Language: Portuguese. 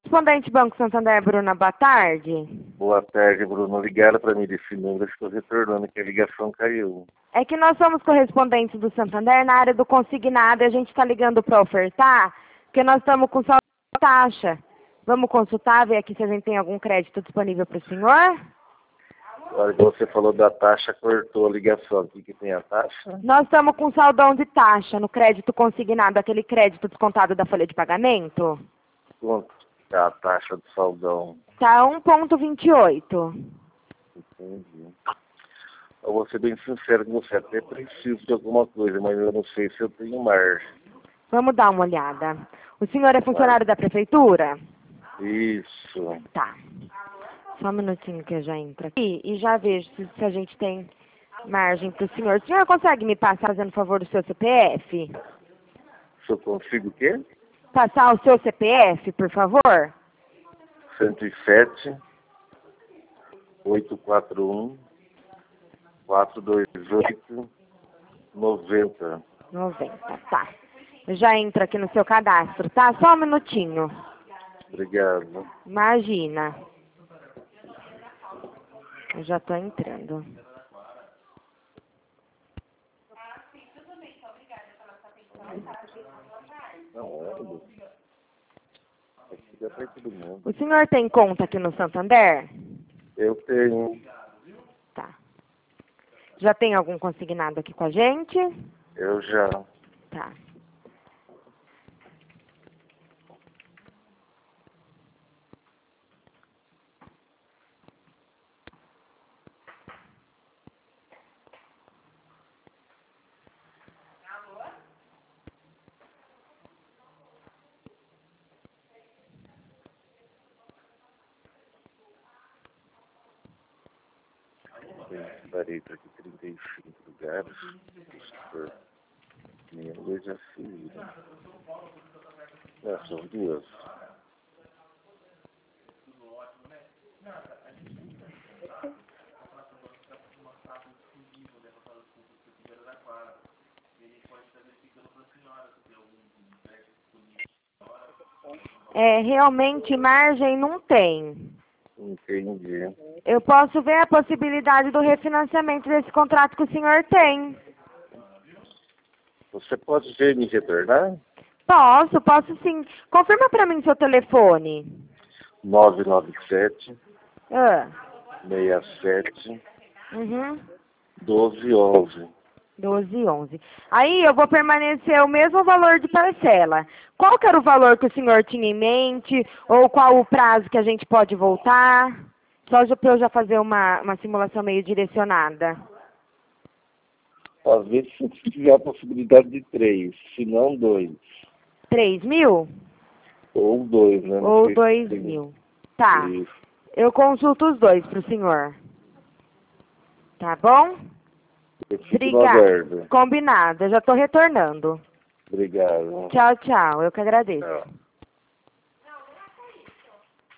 Correspondente Banco Santander, Bruna, boa tarde. Boa tarde, Bruno. Ligaram para mim desse número, estou retornando que a ligação caiu. É que nós somos correspondentes do Santander na área do consignado e a gente está ligando para ofertar, porque nós estamos com saldo de taxa. Vamos consultar, ver aqui se a gente tem algum crédito disponível para o senhor? Agora que você falou da taxa, cortou a ligação. O que tem a taxa? Nós estamos com saldão de taxa no crédito consignado, aquele crédito descontado da folha de pagamento. Quanto é a taxa do saldão? Tá 1,28. Entendi. Eu vou ser bem sincero com você, até preciso de alguma coisa, mas eu não sei se eu tenho margem. Vamos dar uma olhada. O senhor é funcionário da prefeitura? Isso. Tá. Só um minutinho que eu já entro aqui e já vejo se a gente tem margem para o senhor. O senhor consegue me passar, fazendo favor, do seu CPF? Se eu consigo o quê? Passar o seu CPF, por favor? 107 841 428 90. 90, tá. Eu já entro aqui no seu cadastro, tá? Só um minutinho. Obrigado. Imagina. Eu já tô entrando. Não, aqui dá pra todo mundo. O senhor tem conta aqui no Santander? Eu tenho. Tá. Já tem algum consignado aqui com a gente? Eu já. Tá. Tem vareta aqui, 35 lugares. Por minha dois já se viram. Não, são duas. É, realmente margem não tem. Entendi. Eu posso ver a possibilidade do refinanciamento desse contrato que o senhor tem. Você pode ver me retornar? Posso sim. Confirma para mim seu telefone. 997 Ah, 67 uhum. 1211. 12,11. Aí eu vou permanecer o mesmo valor de parcela. Qual que era o valor que o senhor tinha em mente? Ou qual o prazo que a gente pode voltar? Só para eu já fazer uma simulação meio direcionada. Às vezes se tiver a possibilidade de 3, se não 2. 3 mil? Ou 2, né? Não Ou sei 2 se tem. mil? Tá. Isso. Eu consulto os dois para o senhor. Tá bom? Eu fico no Obrigada. aguardo. Combinado. Eu já estou retornando. Obrigado. Tchau, tchau. Eu que agradeço. Tchau.